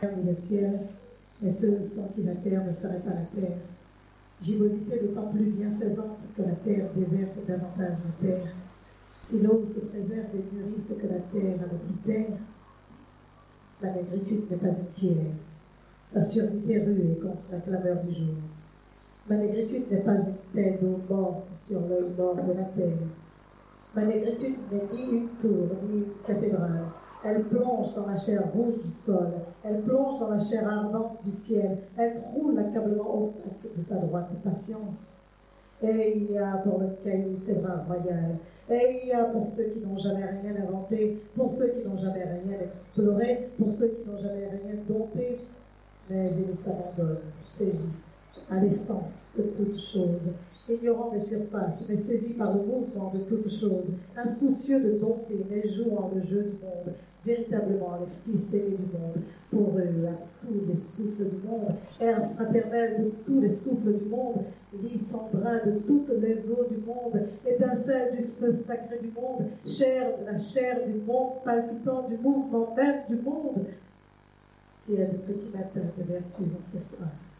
ni le ciel, mais ceux sans qui la terre ne serait pas la terre. Gibbosité d'autant plus bienfaisante que la terre déserte davantage la terre. Si l'eau se préserve et mûrit ce que la terre a de plus terre, la négritude n'est pas une pierre. Sa surdité rue contre la clameur du jour. Ma négritude n'est pas une tête d'eau morte sur l'œil mort de la terre. Ma négritude n'est ni une tour, ni une cathédrale. Elle plonge dans la chair rouge du sol, elle plonge dans la chair ardente du ciel, elle troule l'accablement opaque de sa droite patience. Et il y a pour le caillou ses bras royales, et il y a pour ceux qui n'ont jamais rien inventé, pour ceux qui n'ont jamais rien exploré, pour ceux qui n'ont jamais rien dompté, mais il s'abandonne, saisi à l'essence de toutes choses, ignorant des surfaces, mais saisi par le mouvement de toutes choses, insoucieux de dompter, mais jouant le jeu du monde, véritablement les fils aimés du monde, pour eux, à tous les souffles du monde, air fraternel de tous les souffles du monde, lit sans brin de toutes les eaux du monde, étincelle du feu sacré du monde, chair de la chair du monde, palpitant du mouvement même du monde, ciel de petit matin de vertus ancestrales.